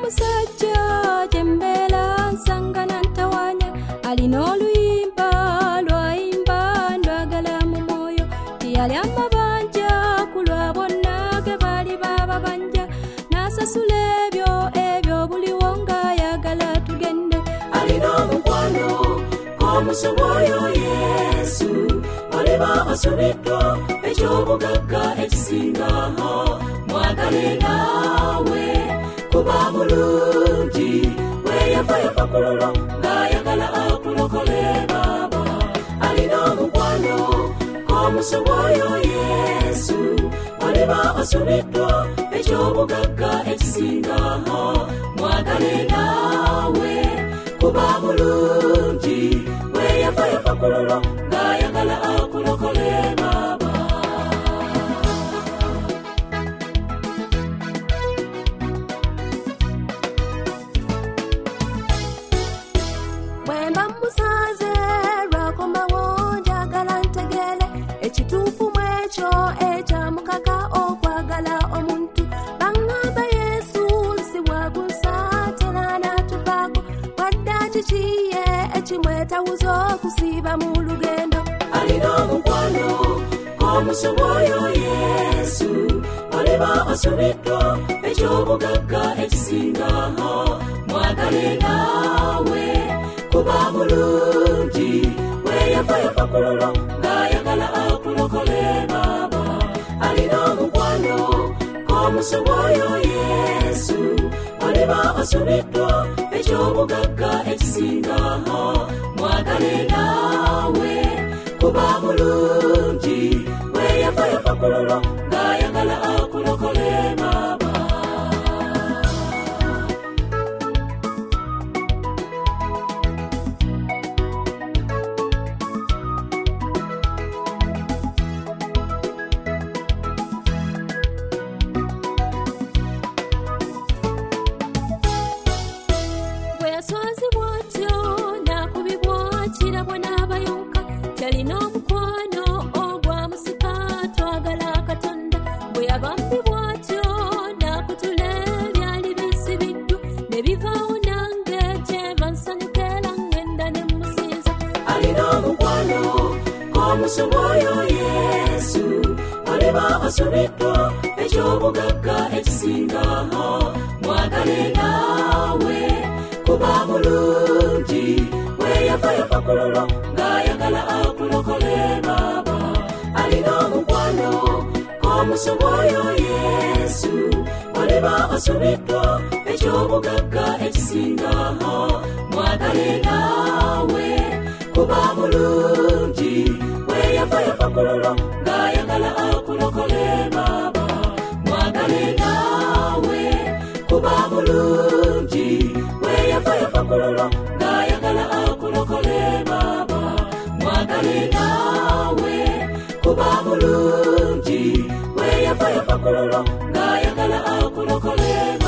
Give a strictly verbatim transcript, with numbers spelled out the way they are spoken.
musajja jembela nsangana ntawanya alina oluyimba lwayimba ndwagala mu mwoyo tiyali amabanja ku lwa bonna ge bali bababanja n'asasula ebyo ebyo buliwo ng'ayagala tugende alina omukwano omusoboyo Yesu oliba osubiddwa ekyobugagga ekisingaho mwagale nawe kuba mulungi weyafa yafa kulolo ng'ayagala akulokole baba alina omukwano omusoboyo Yesu oliba osubiddwa ekyobugagga ekisingaho mwagale nawe kuba mulungi weyafa yafa kulolo ng'ayagala akulokole baba bwemba musaze lwakomawo njagala ntegere ekituufu mwekyo ekyamukaka okwagala omuntu baŋŋamba Yesu si bwagunsatera n'atuvaako wadda kikiye ekimwetawuza okusiiba mu lugendo alina omukwano omusoboyo Yesu oliba osubiddwa ekyobugagga ekisingaho mwagale nawe kuba mulungi weyafa yafa kulolo ng'ayagala akulokole baba alina omukwano omusoboyo Yesu oliba osubiddwa ekyobugagga ekisingaho mwagale nawe kuba mulungi weyafa yafa kulolo ng'ayagala akulokole baba talina omukwano ogwamusika twagala Katonda bwe yabambi bw'atyo n'akutula ebyali bisibiddu ne bivaawo nange kyeva nsanyukira ngenda ne musinza alina omukwano omusoboyo Yesu oliba osubiddwa ekyobugagga ekisingaho mwagale nawe kuba mulungi weyafa yafa kulolo ng'ayagala akulokole baba alina omukwano omusoboyo Yesu oliba osubiddwa ekyobugagga ekisingaho mwagale nawe kuba mulungi weyafa yafa kulolo ng'ayagala akulokole baba mwagale nawe kuba mulungi weyafa yafa kulolo ng'ayagala akulokole baba mwagale nawe kuba mulungi weyafa yafa kulolo ng'ayagala akulokole